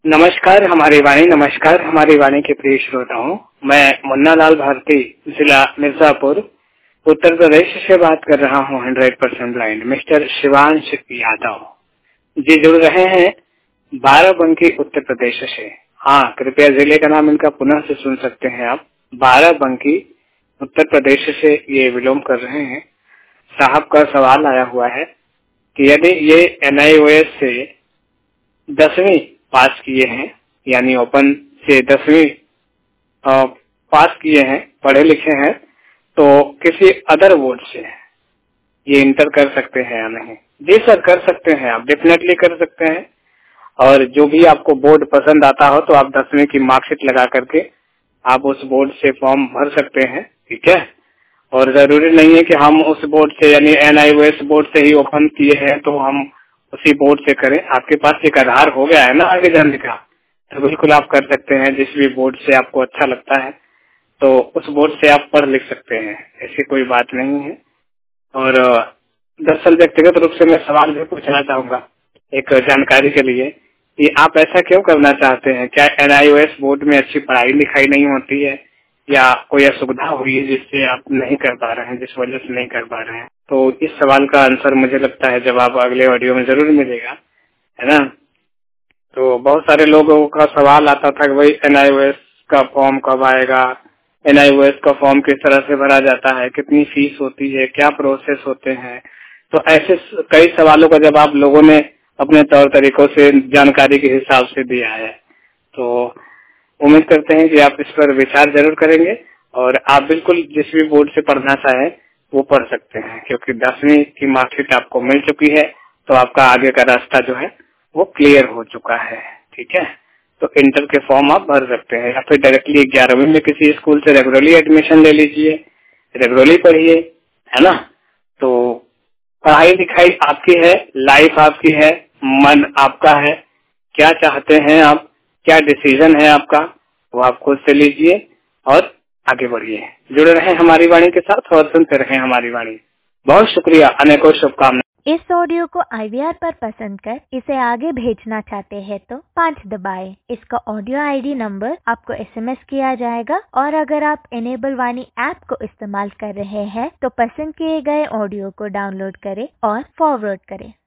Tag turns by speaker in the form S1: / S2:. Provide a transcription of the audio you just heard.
S1: नमस्कार हमारी वाणी के प्रिय श्रोताओं। मैं मुन्ना लाल भारती, जिला मिर्जापुर, उत्तर प्रदेश से बात कर रहा हूँ। 100% ब्लाइंड मिस्टर शिवांश यादव जी जुड़ रहे हैं बाराबंकी उत्तर प्रदेश से। हाँ, कृपया जिले का नाम इनका पुनः से सुन सकते हैं आप। बाराबंकी उत्तर प्रदेश से ये विलोम कर रहे हैं। साहब का सवाल आया हुआ है कि यदि ये NIOS से 10वीं पास किए हैं, यानी ओपन से 10वीं पास किए हैं, पढ़े लिखे हैं, तो किसी अदर बोर्ड से ये इंटर कर सकते हैं या नहीं। जी सर, कर सकते हैं, आप डेफिनेटली कर सकते हैं। और जो भी आपको बोर्ड पसंद आता हो तो आप 10वीं की मार्कशीट लगा करके आप उस बोर्ड से फॉर्म भर सकते हैं। ठीक है, और जरूरी नहीं है कि हम उस बोर्ड से यानी NIOS बोर्ड से ही ओपन किए हैं तो हम उसी बोर्ड से करें। आपके पास एक आधार हो गया है ना आगे जाने का, तो बिल्कुल आप कर सकते हैं। जिस भी बोर्ड से आपको अच्छा लगता है तो उस बोर्ड से आप पढ़ लिख सकते हैं, ऐसी कोई बात नहीं है। और दरअसल व्यक्तिगत रूप से मैं सवाल भी पूछना चाहूंगा एक जानकारी के लिए कि आप ऐसा क्यों करना चाहते हैं। क्या NIOS बोर्ड में अच्छी पढ़ाई लिखाई नहीं होती है या कोई असुविधा हुई है जिससे आप नहीं कर पा रहे हैं, जिस वजह से नहीं कर पा रहे हैं? तो इस सवाल का आंसर मुझे लगता है जवाब अगले ऑडियो में जरूर मिलेगा, है ना। तो बहुत सारे लोगों का सवाल आता था कि भाई NIOS का फॉर्म कब आएगा, NIOS का फॉर्म किस तरह से भरा जाता है, कितनी फीस होती है, क्या प्रोसेस होते हैं। तो ऐसे कई सवालों का जवाब लोगों ने अपने तौर तरीकों से जानकारी के हिसाब से दिया है। तो उम्मीद करते हैं कि आप इस पर विचार जरूर करेंगे और आप बिल्कुल जिस भी बोर्ड से पढ़ना चाहें वो पढ़ सकते हैं, क्योंकि 10वीं की मार्कशीट आपको मिल चुकी है तो आपका आगे का रास्ता जो है वो क्लियर हो चुका है। ठीक है, तो इंटर के फॉर्म आप भर सकते हैं या फिर डायरेक्टली 11वीं में किसी स्कूल से रेगुलरली एडमिशन ले लीजिए, रेगुलरली पढ़िए, है ना। तो पढ़ाई लिखाई आपकी है, लाइफ आपकी है, मन आपका है। क्या चाहते हैं आप, क्या डिसीजन है आपका, वो आप खुद से लीजिए और आगे बढ़िए। जुड़े रहें हमारी वाणी के साथ और सुनते रहें हमारी वाणी। बहुत शुक्रिया, अनेकों शुभकामनाएं।
S2: इस ऑडियो को IVR पर पसंद कर इसे आगे भेजना चाहते हैं तो 5 दबाएं। इसका ऑडियो ID नंबर आपको SMS किया जाएगा और अगर आप इनेबल वाणी ऐप को इस्तेमाल कर रहे हैं तो पसंद किए गए ऑडियो को डाउनलोड करें और फॉरवर्ड करें।